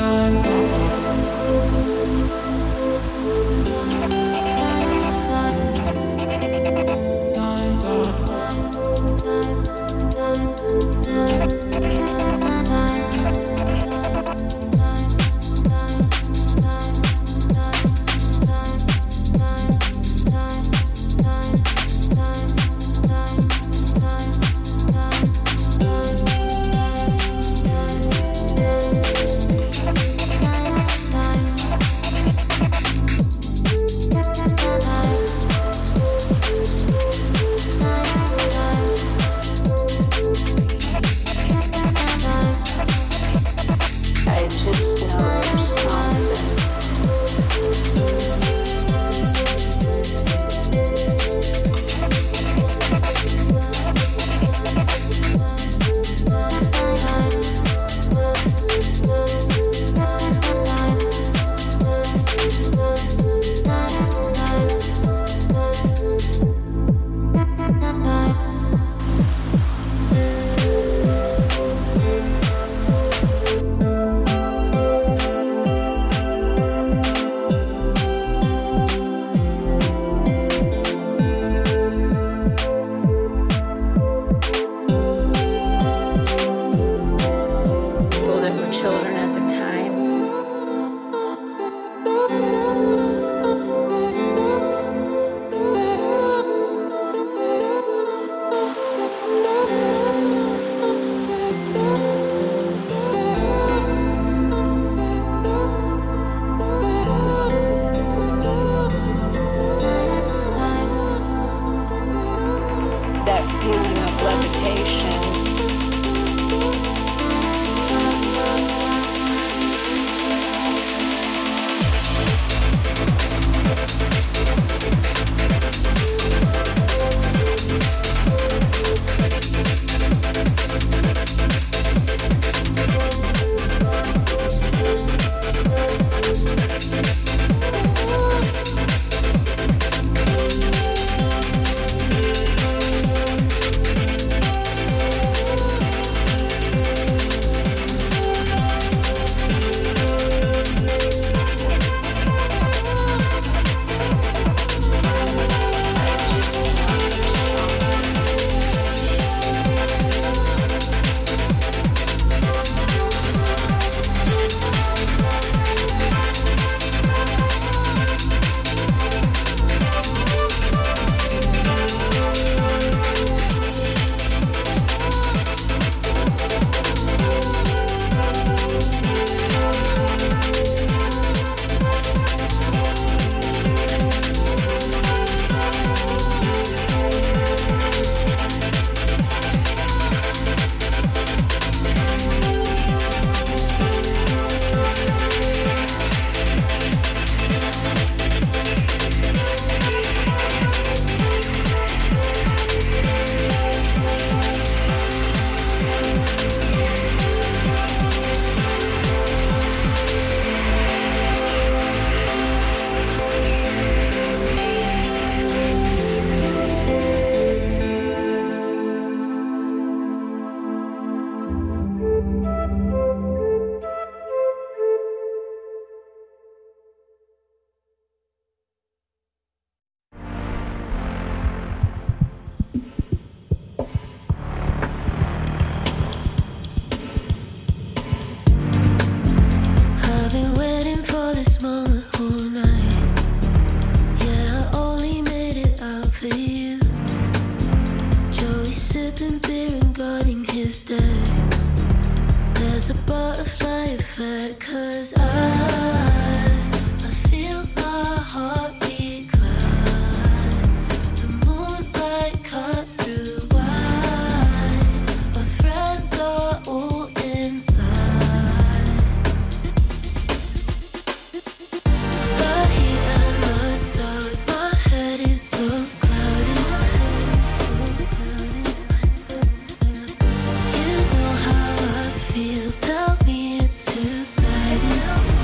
Tell me it's two-sided.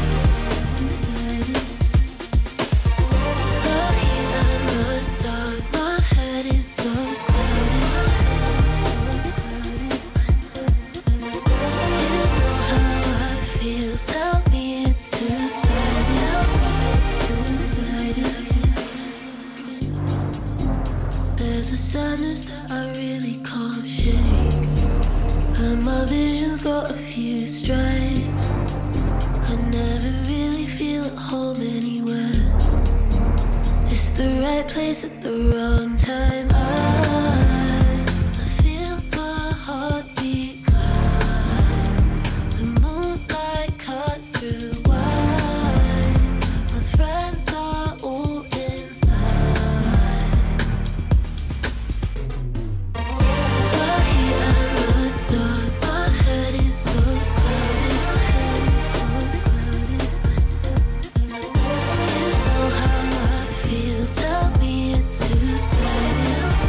got a few stripes. I never really feel at home anywhere. It's the right place at the wrong time. I feel my heartbeat climb. The moonlight cuts through wine. My friends are all inside. I am the dark. My head is so clouded. You know how I feel. Tell me it's two-sided.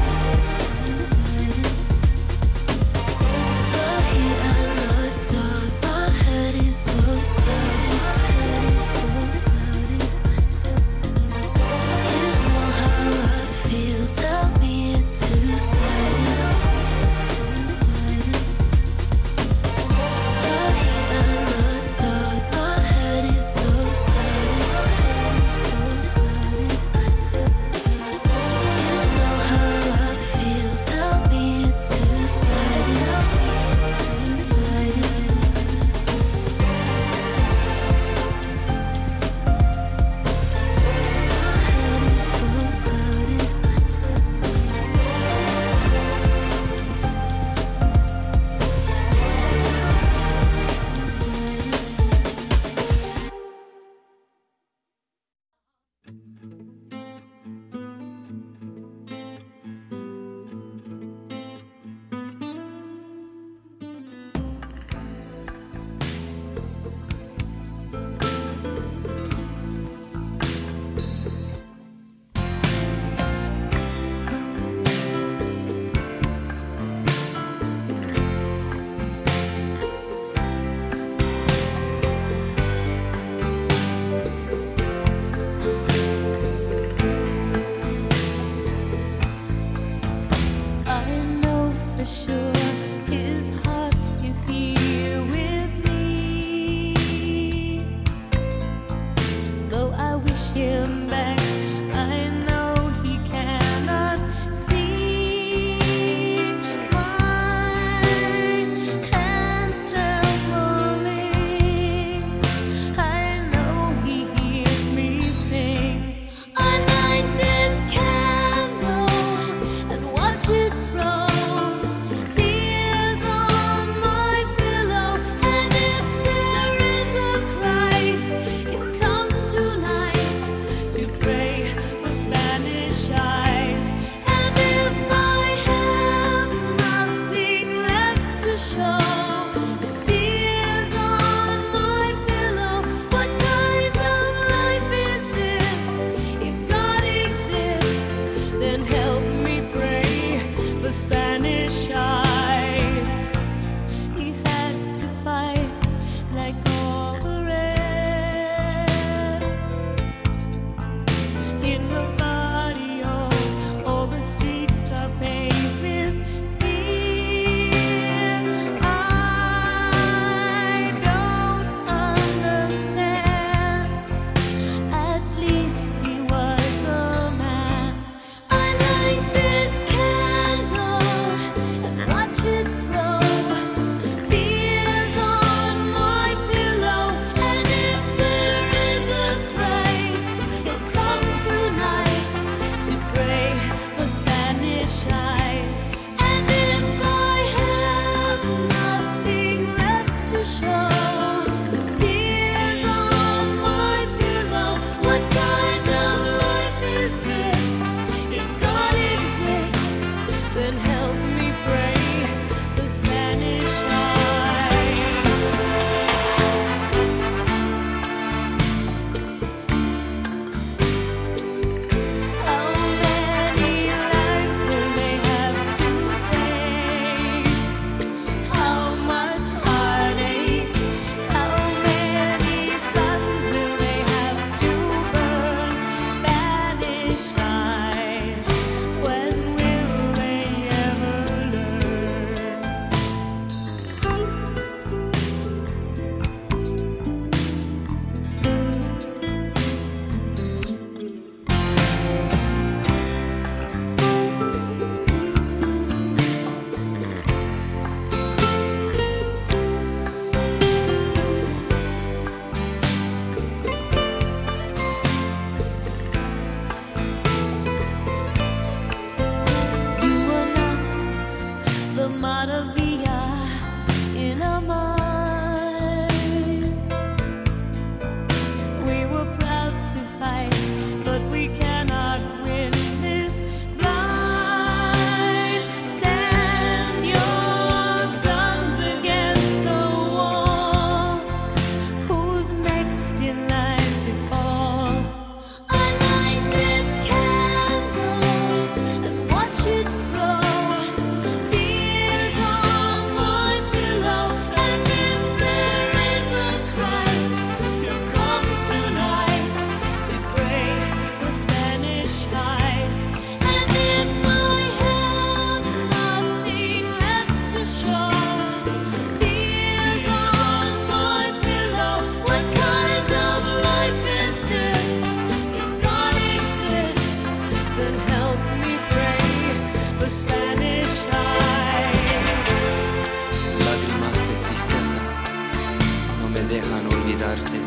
dejan olvidarte.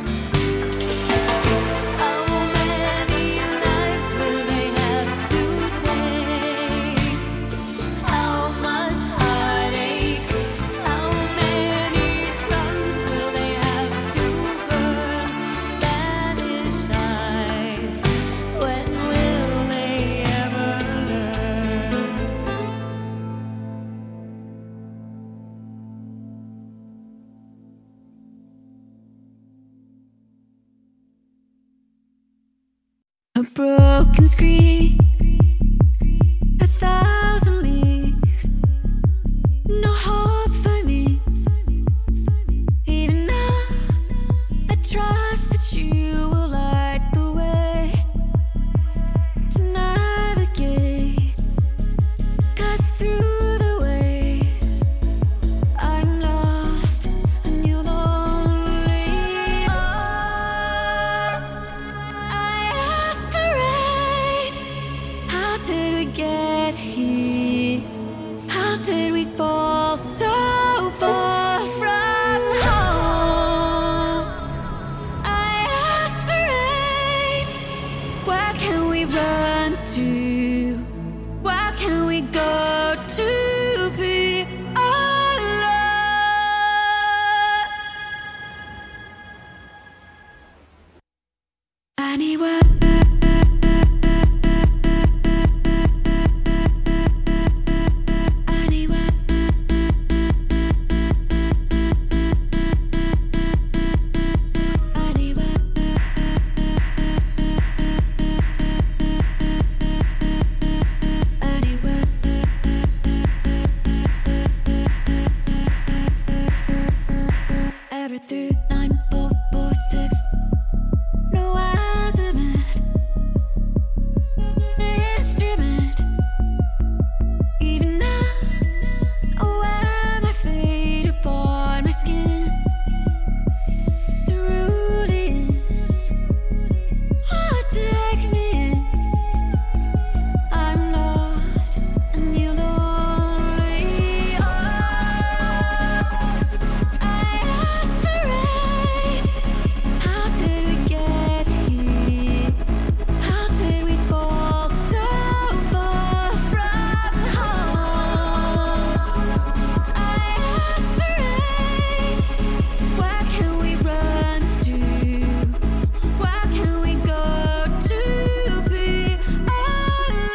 A broken screen, 1,000 leagues, no hope for me. Even now, I trust that you will light the way to navigate, cut through the waves. I'm lost and you're lonely. How did we get here? How did we fall so far from home? I ask the rain, where can we run to? Where can we go to be alone? Anywhere. Through 9, 4, 4, 6. No azimuth, instrument. Even now, I wear my fate upon my skin. Cerulean, oh, take me in. I'm lost and you're lonely. Oh, how did we get here? How did we fall so far from home? I ask the rain, where can we run to? Where can we go to be alone?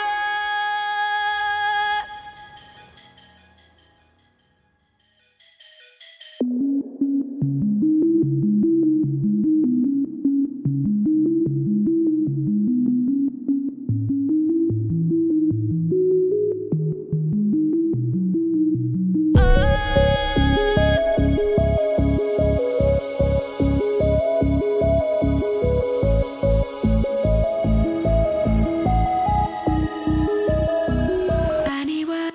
Anywhere.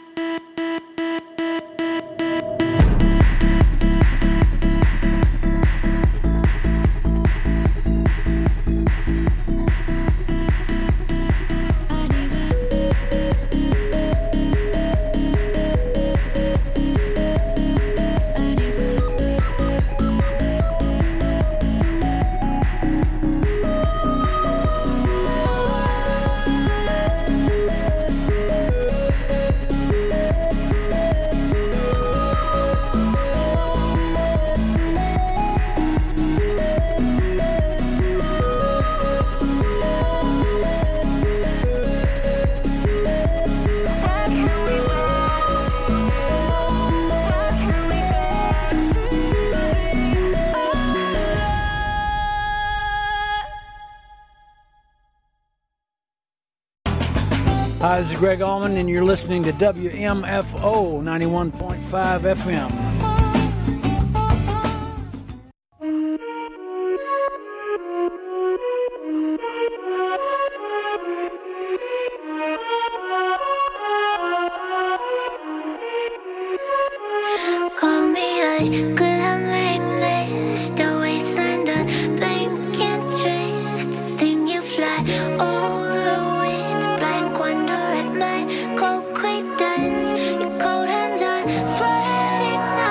Hi, this is Greg Allman, and you're listening to WMFO 91.5 FM. Call me a glamouring mist, a wasteland, a blank interest, a thing you fly over with blank wonder at my cold credence. Your cold hands are sweating now.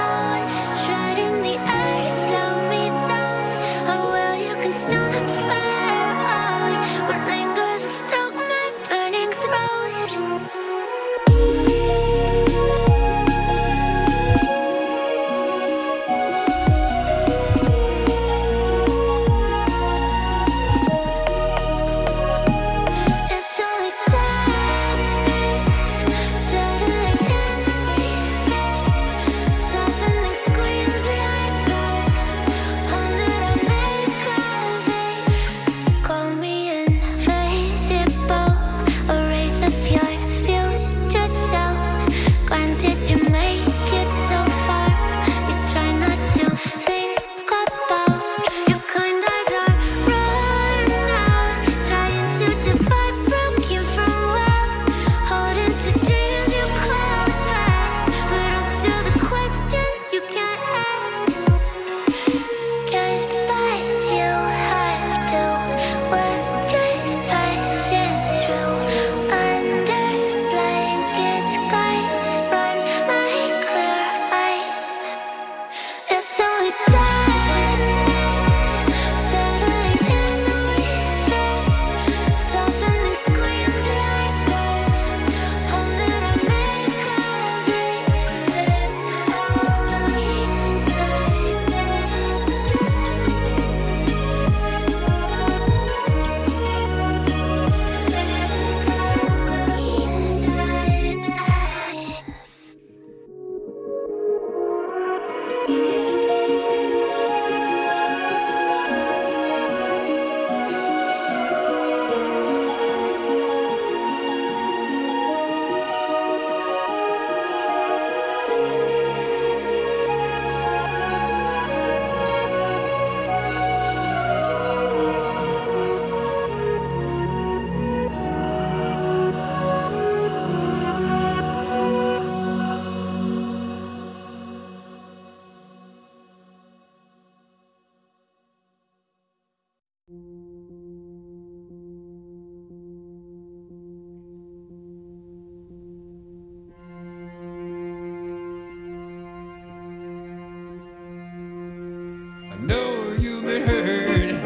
you've been hurt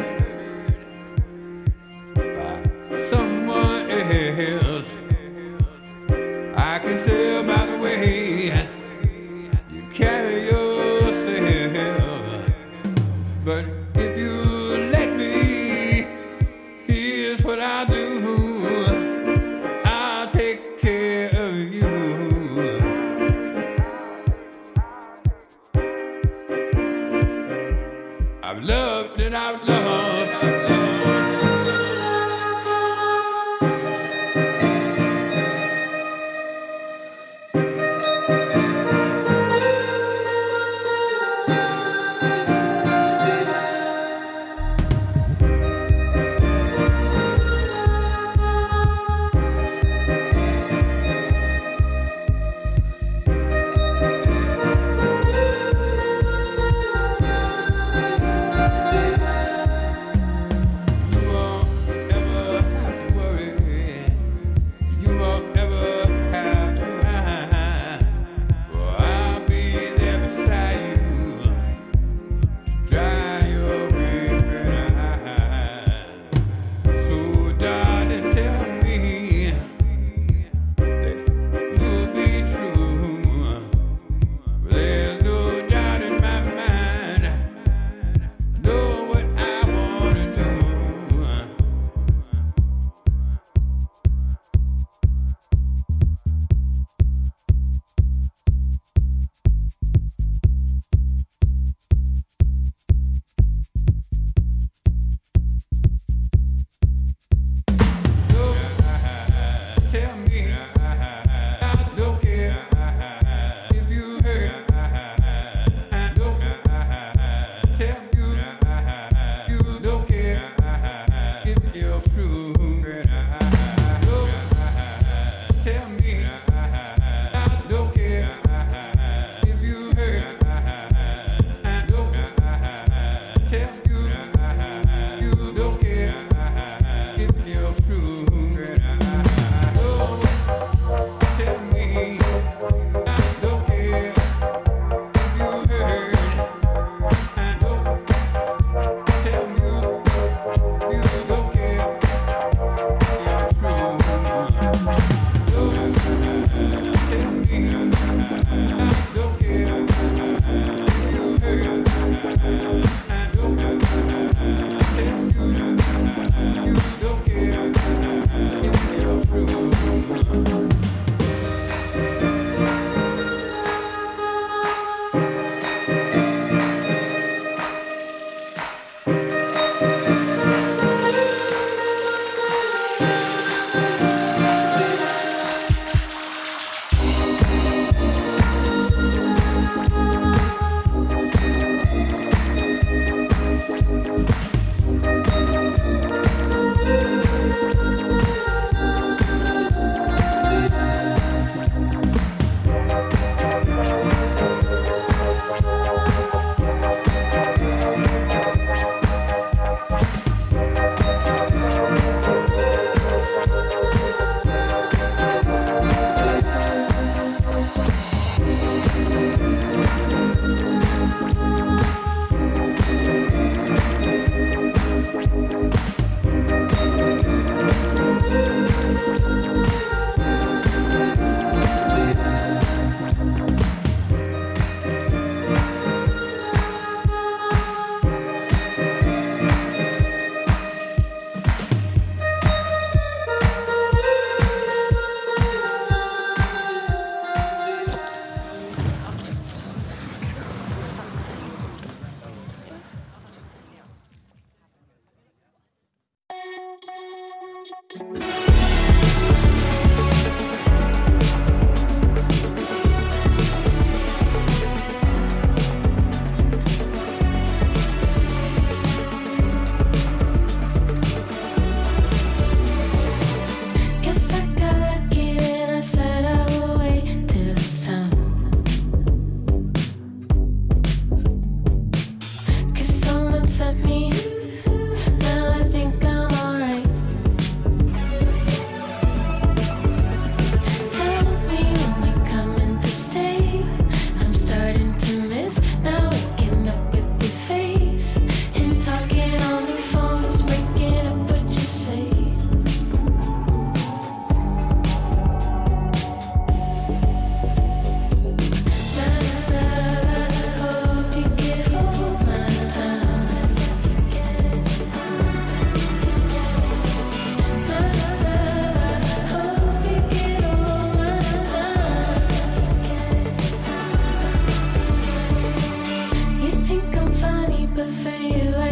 by someone else. I can tell by the way you carry yourself. But if you let me, here's what I'll do. I'll take care of you. I've loved and I've lost.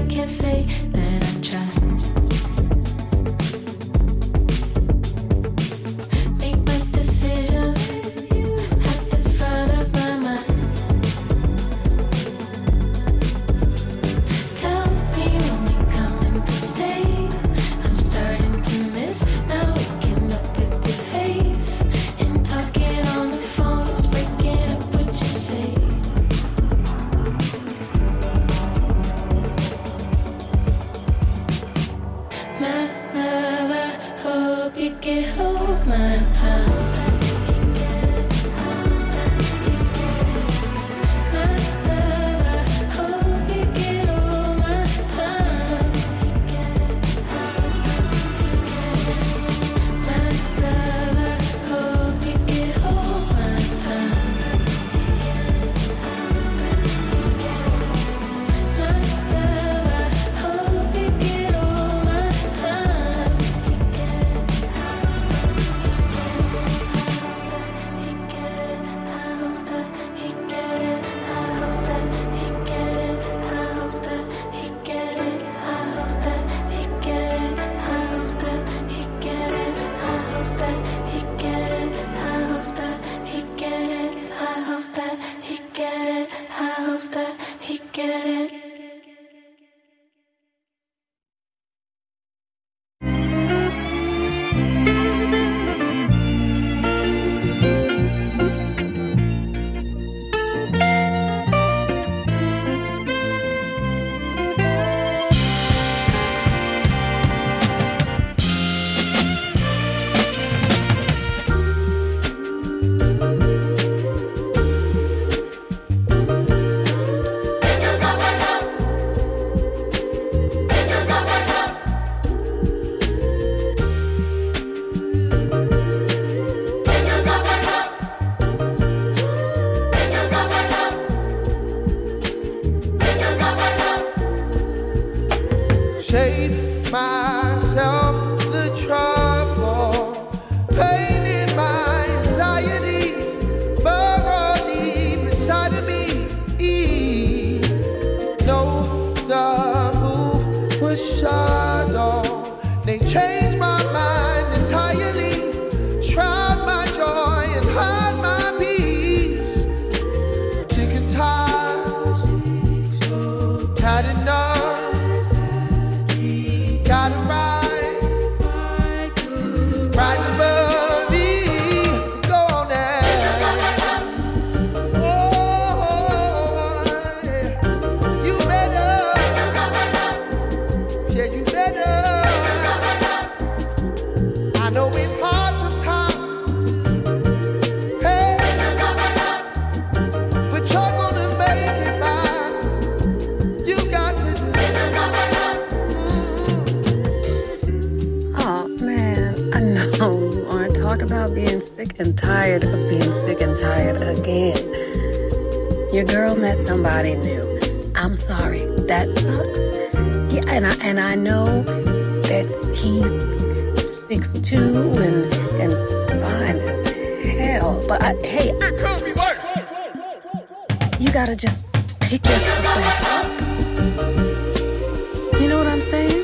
I can't say that I tried. Make my decisions at the front of my mind. Tell me when you're coming to stay. I'm starting to miss now waking up with your face and talking on the phone is breaking up what you say. My love, I hope you can hold my tongue. My love, I hope you can hold my tongue. My love, I hope you can hold my tongue. My love, I hope you can hold my tongue. Save myself the trouble, pain in my anxieties, burrow deep inside of me. No, the move was shallow. They changed my mind entirely, shroud my joy and hide my peace. Sick and tired, had enough. Gotta rise above me. Go on now. Oh, yeah. You better. Yeah, you better. I know it's hard sometimes. Hey, but you're gonna make it by. You got to do. Oh man, I know you want to talk about being sick and tired of being sick and tired again. Your girl met somebody new. I'm sorry, that sucks. Yeah, and I know that he's 6'2" and fine as hell. But hey, Could be worse. you gotta just pick yourself back up. You know what I'm saying?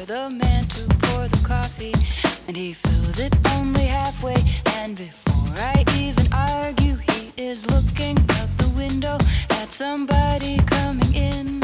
the man to pour the coffee, and he fills it only halfway. And before I even argue, he is looking out the window at somebody coming in.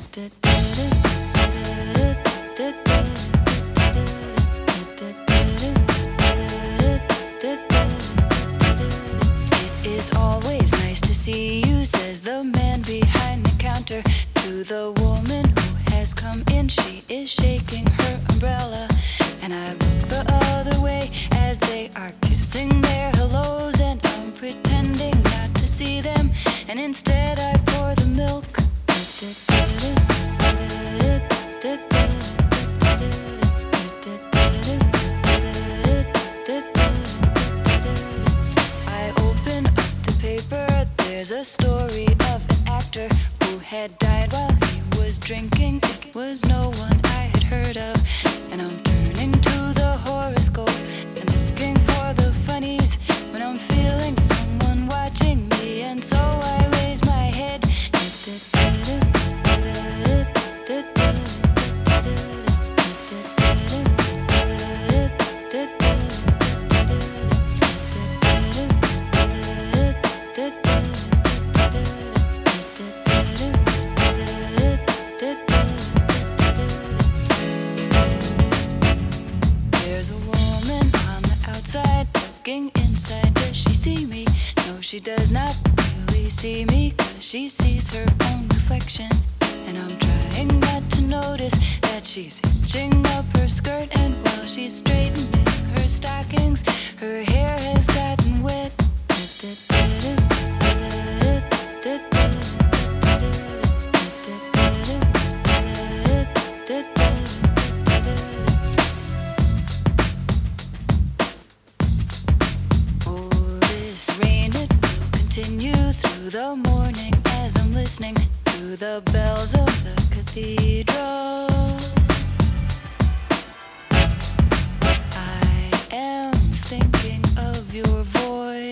It is always nice to see you, says the man behind the counter to the woman who has come in. She is shaking her umbrella, and I look the other way as they are kissing their hellos, and I'm pretending not to see them, and instead I pour the milk. I open up the paper, there's a story of an actor who had died while he was drinking. It was no one I had heard of, and I'm turning to the horoscope and looking for the funnies when I'm feeling someone watching me, and so I raise my head. There's a woman on the outside looking inside. Does she see me? No, she does not really see me, 'cause she sees her own reflection. And I'm trying not to notice that she's hitching up her skirt, and while she's straightening her stockings, her hair has gotten wet. Oh, this rain, it will continue through the morning as I'm listening to the bells of the cathedral. I am thinking of your voice.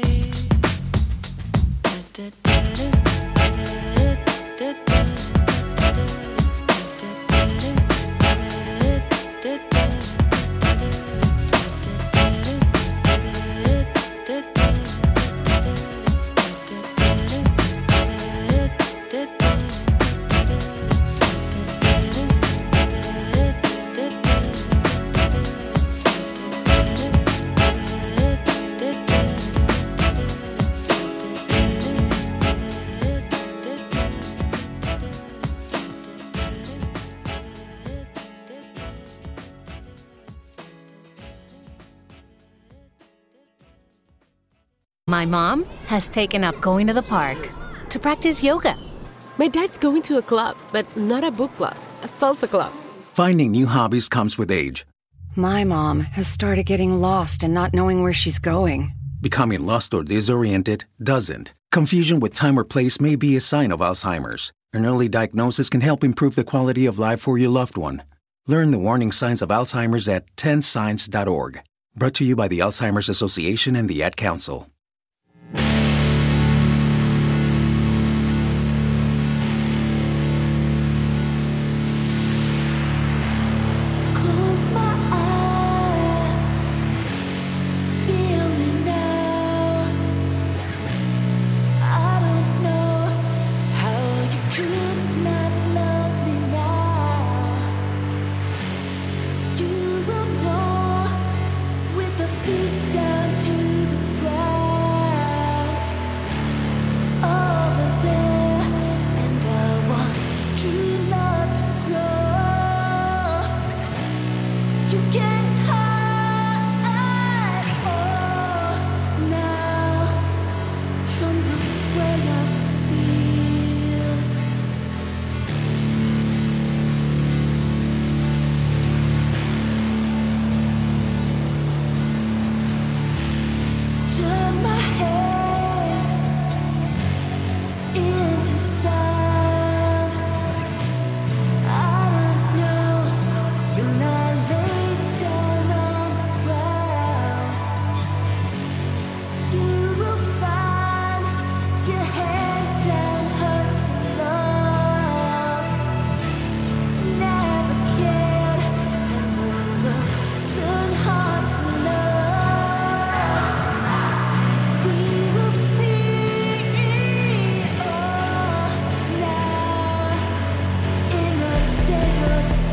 My mom has taken up going to the park to practice yoga. My dad's going to a club, but not a book club, a salsa club. Finding new hobbies comes with age. My mom has started getting lost and not knowing where she's going. Becoming lost or disoriented doesn't. Confusion with time or place may be a sign of Alzheimer's. An early diagnosis can help improve the quality of life for your loved one. Learn the warning signs of Alzheimer's at 10signs.org. Brought to you by the Alzheimer's Association and the Ad Council. Close my eyes, feel me now. I don't know how you could not love me now. You will know with the feet down to the ground.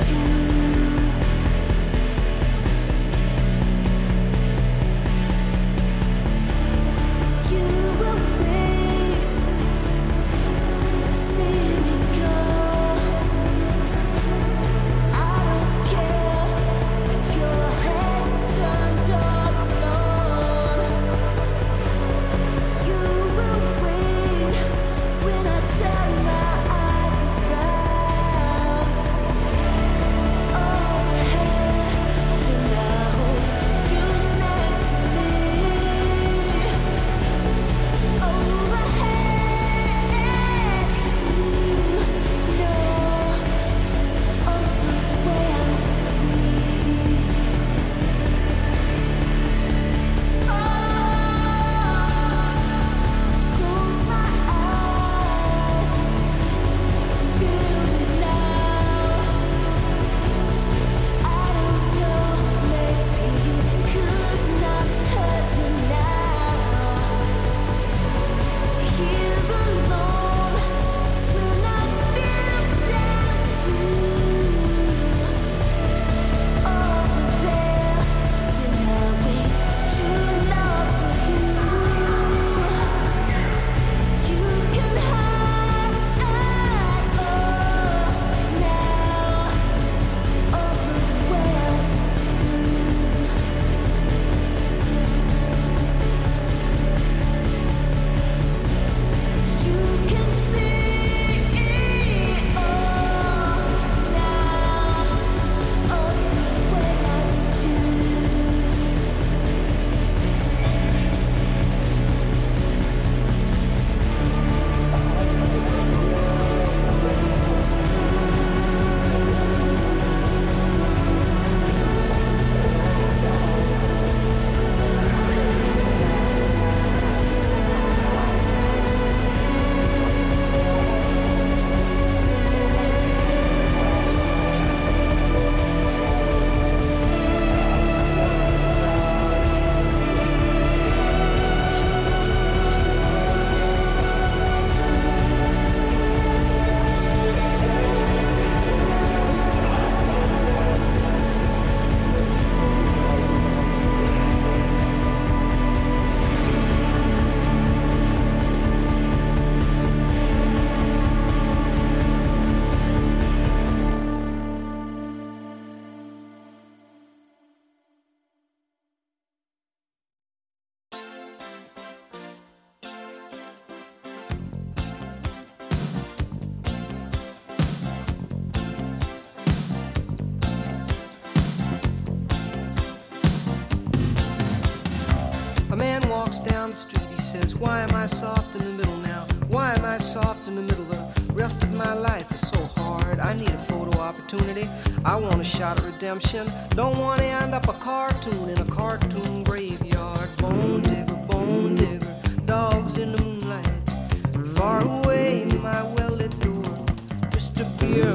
walks down the street, he says, why am I soft in the middle now? Why am I soft in the middle? The rest of my life is so hard. I need a photo opportunity. I want a shot at redemption. Don't want to end up a cartoon in a cartoon graveyard. Bone digger, dogs in the moonlight. Far away, my well-lit door. Mr. Beer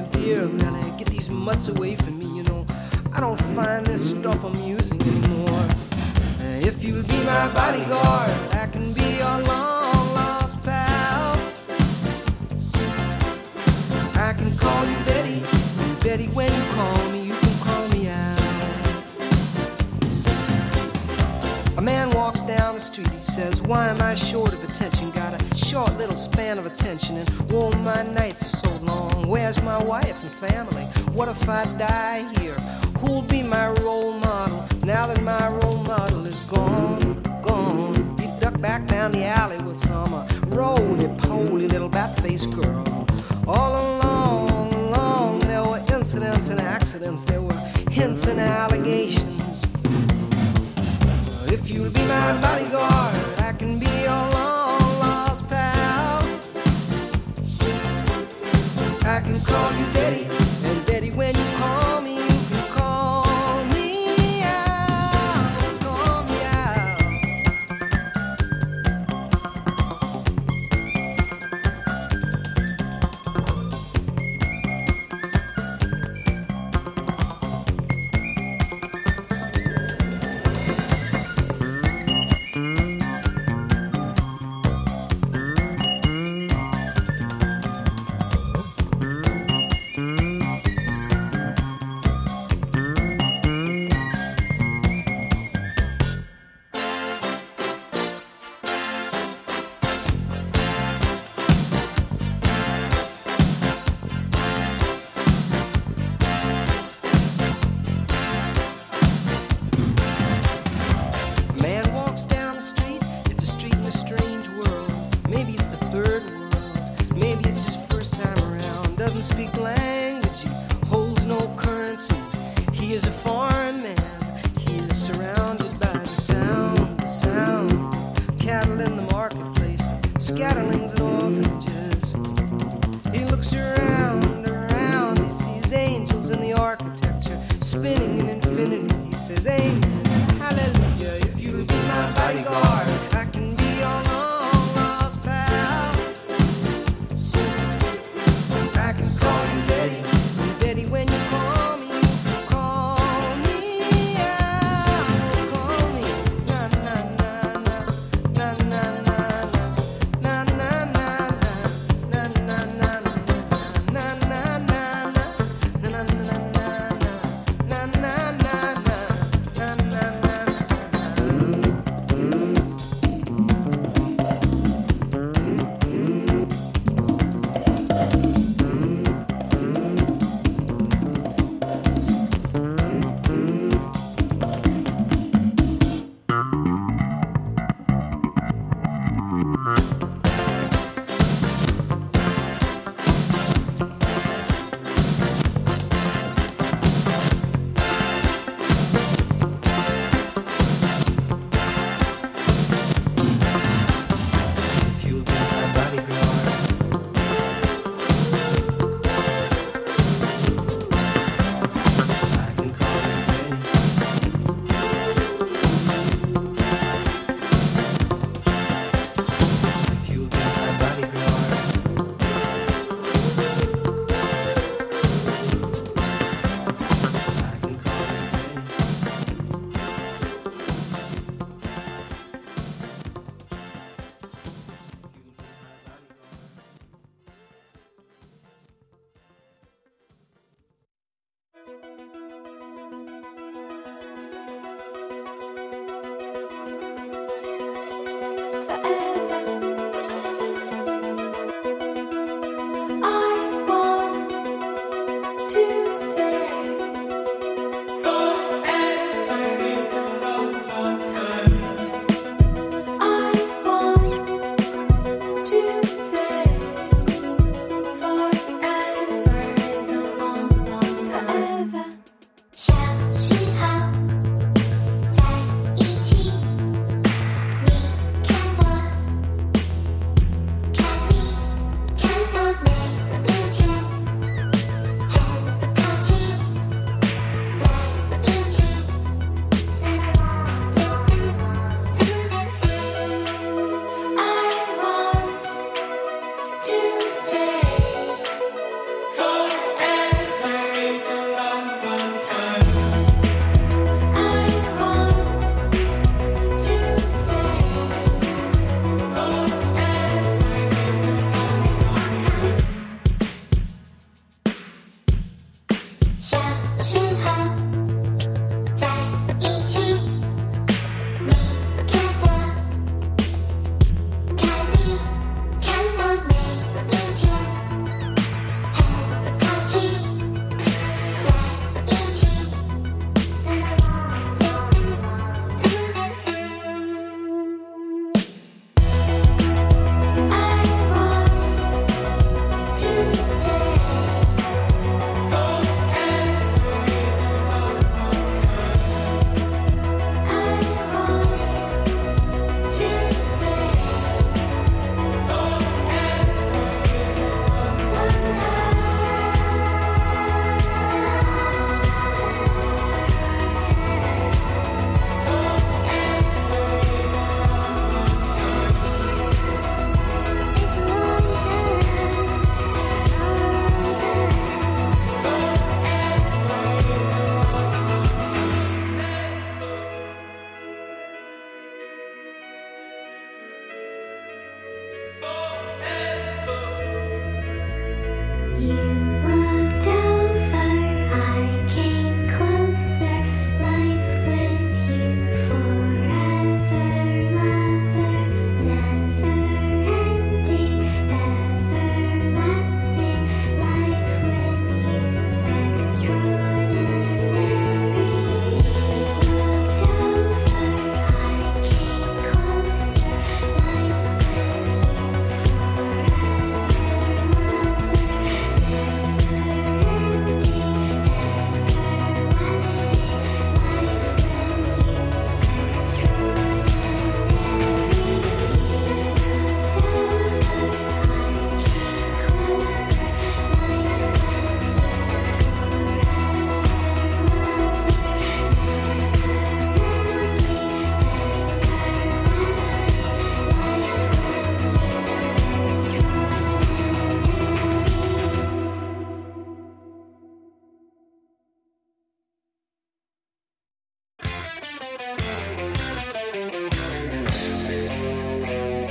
Melly, get these mutts away from me, you know. I don't find this stuff amusing anymore. If you'll be my bodyguard, I can be your long-lost pal. I can call you Betty, and Betty, when you call me, you can call me out. A man walks down the street, he says, why am I short of attention? Got a short little span of attention, and whoa, my nights are so long. Where's my wife and family? What if I die here? Who'll be my role model now that my role model is gone? He ducked back down the alley with some roly-poly little bat-faced girl. All along, there were incidents and accidents. There were hints and allegations. If you'll be my bodyguard, I can be your long-lost pal. I can call you Betty, and Betty, when you call me, you can call me out, call me out. He is a foreign man. He is surrounded by the sound. Cattle in the marketplace, scatterlings and orphanages. He looks around. He sees angels in the architecture, spinning in infinity. He says, amen, hallelujah. If you be my bodyguard, I can be your long lost pal. I can call you Betty, and Betty, when you call me out. Call me, na na na na, na na na na, na na na na, na na na.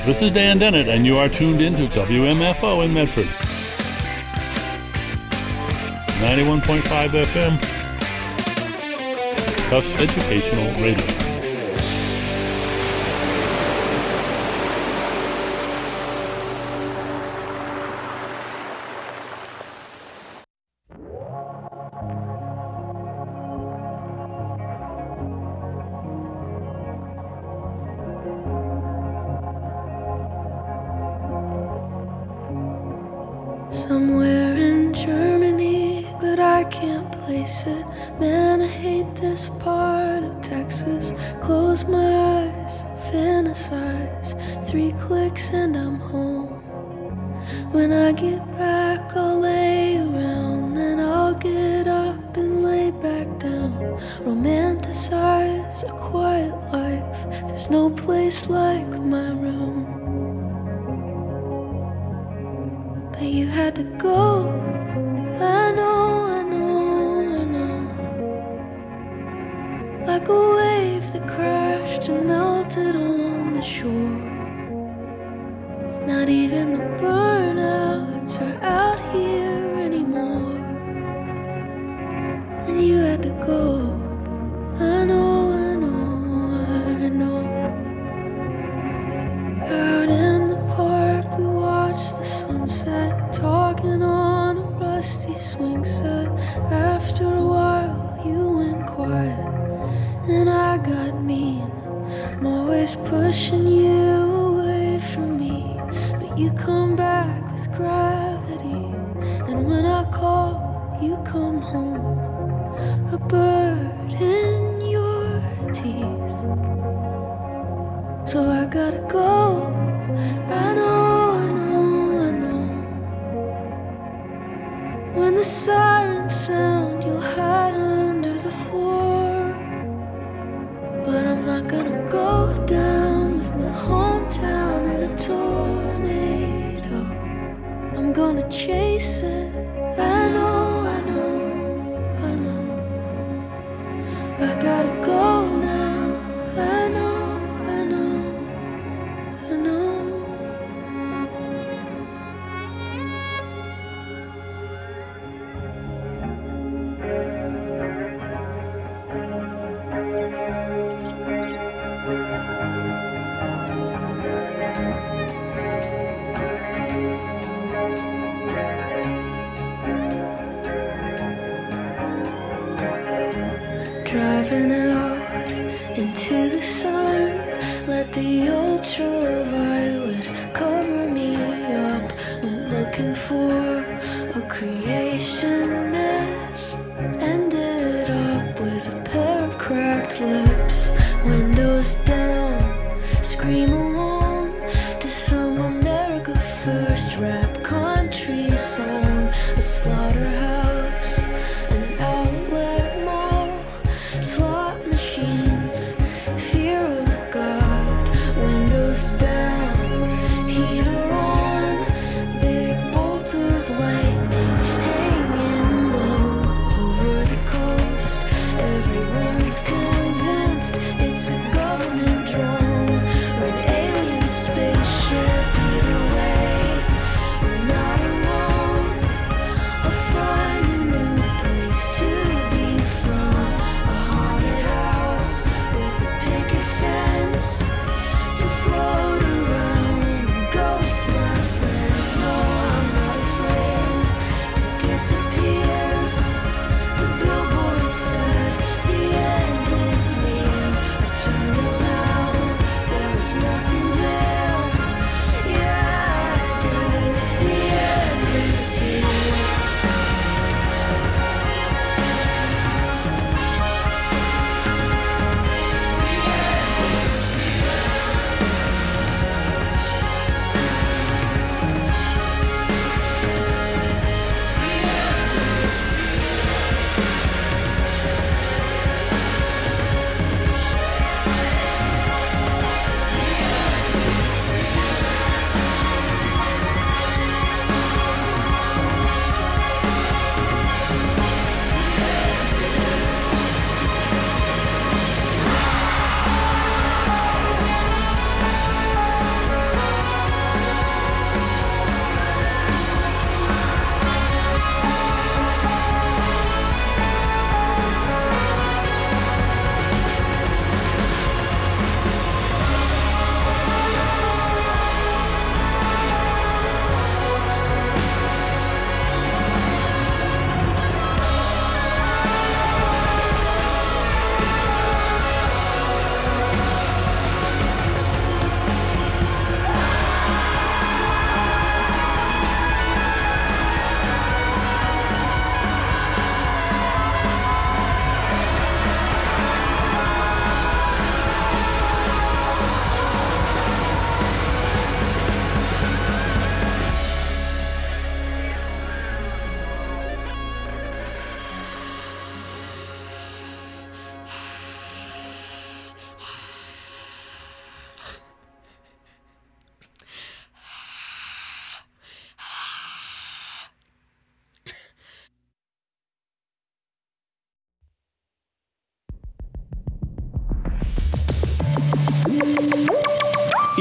This is Dan Dennett, and you are tuned into WMFO in Medford. 91.5 FM. Tufts Educational Radio. Somewhere in Germany, but I can't place it. Man, I hate this part of Texas. Close my eyes, fantasize. 3 clicks and I'm home. When I get back, I'll lay around. Then I'll get up and lay back down. Romanticize a quiet life. There's no place like my room. But you had to go. I know, I know, I know. Like a wave that crashed and melted on the shore. Not even the burnouts are out here anymore. And you had to go. I know, I know, I know. Out in the park we watched the sunset, talking on a rusty swing set. After a while you went quiet and I got mean. I'm always pushing you away from me, but you come back with gravity. And when I call, you come home, a bird in your teeth. So I gotta go. I know, I know, I know. When the sirens sound, you'll hide under the floor. But I'm not gonna go down with my hometown in a tornado. I'm gonna chase it. I know, I know, I know. I gotta go now. I know, I know, I know. Driving out into the sun, let the ultraviolet cover me up. Went looking for a creation myth, ended up with a pair of cracked lips. Windows down, scream along to some America First rap country song. A slaughterhouse, an outlet mall, slot machines, fear of God. Windows down, heater on, big bolt of lightning hanging low over the coast. Everyone's convinced it's a government drone or an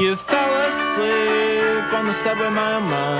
You fell asleep on the subway mile.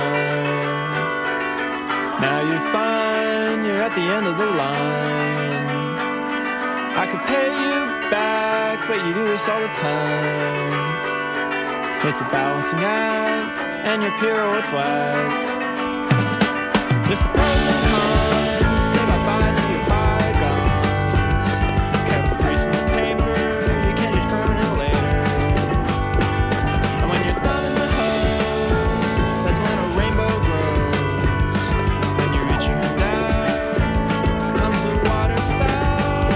Now you're fine, you're at the end of the line. I could pay you back, but you do this all the time. It's a balancing act, and your pirouette's whack. It's the pros and cons, say bye-bye to your bygones. Careful grease in the paper, you can't use permanent later. And when you're done in the hose, that's when a rainbow grows. When you're reaching down, comes the water spout.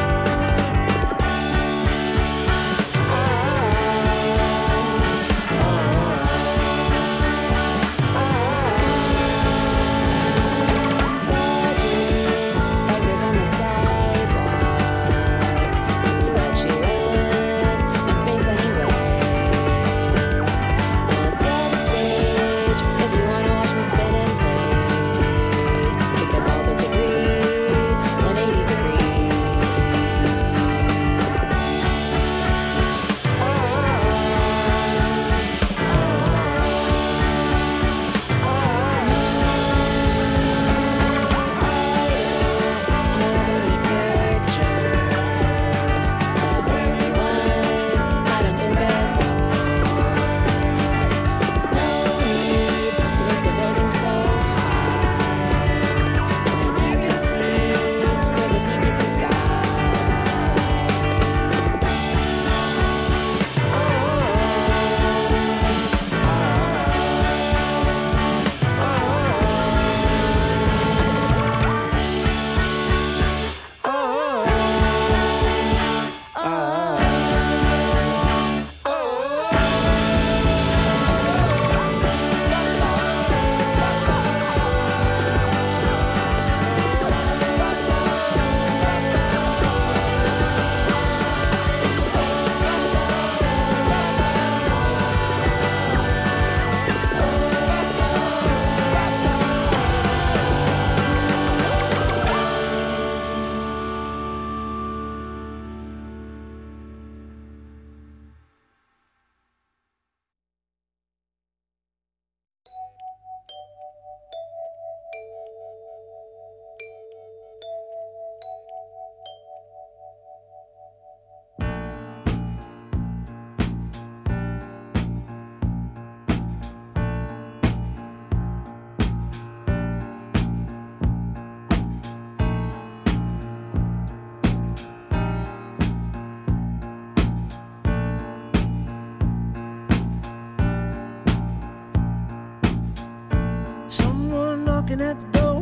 Knocking at the door,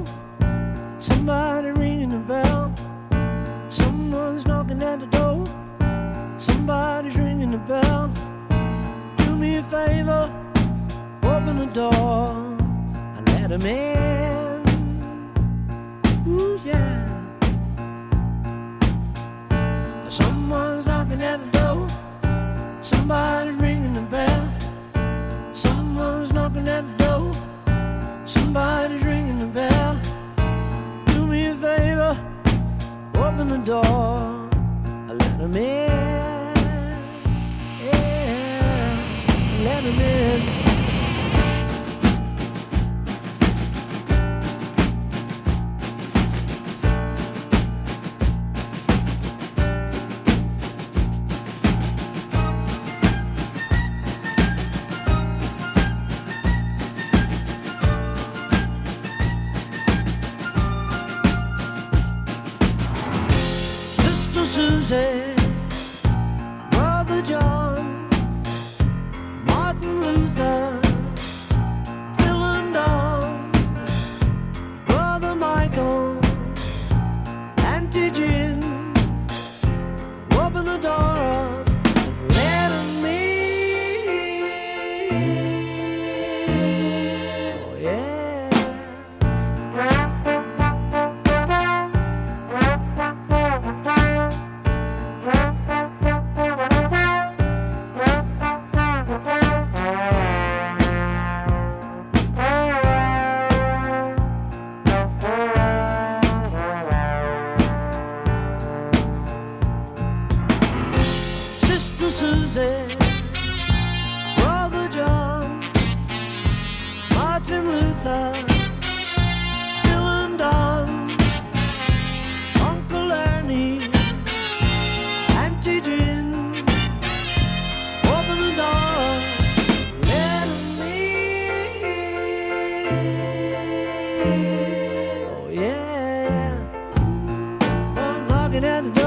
somebody ringing the bell. Someone's knocking at the door, somebody's ringing the bell. Do me a favor, open the door and let him in. Ooh, yeah. Someone's knocking at the door, somebody's ringing the bell. Someone's knocking at the door, somebody's ringing the bell. Do me a favor, open the door, let them in. Yeah, let them in. Susie, Brother John, Martin Luther, Phil and Don, Brother Michael, Auntie Jim, open the door up, let 'em in. Oh yeah. Susie, Brother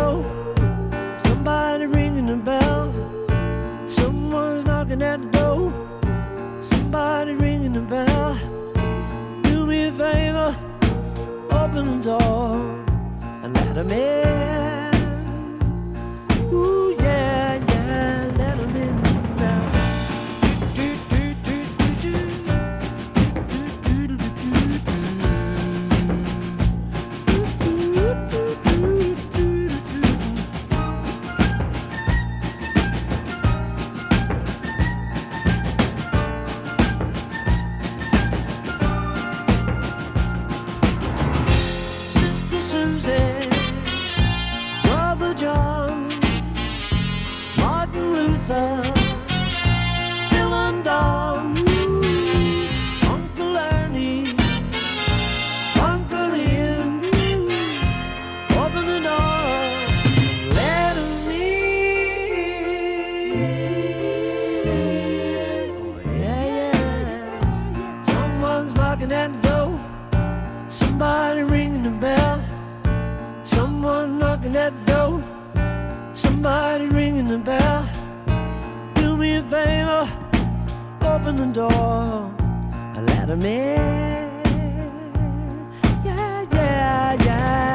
door. Somebody ringing the bell. Someone's knocking at the door. Somebody ringing the bell. Do me a favor, open the door and let him in. Ooh, yeah, yeah, let him in now. Sister Susie, Brother John, Martin Luther, Phil and Don, Uncle Ernie, Uncle Ian, open the door, let 'em in. Oh, yeah, yeah. Someone's knocking at the door. Somebody ringing the bell. Someone knocking at the door. Somebody ringing the bell. Do me a favor, open the door and let 'em in. Yeah, yeah, yeah.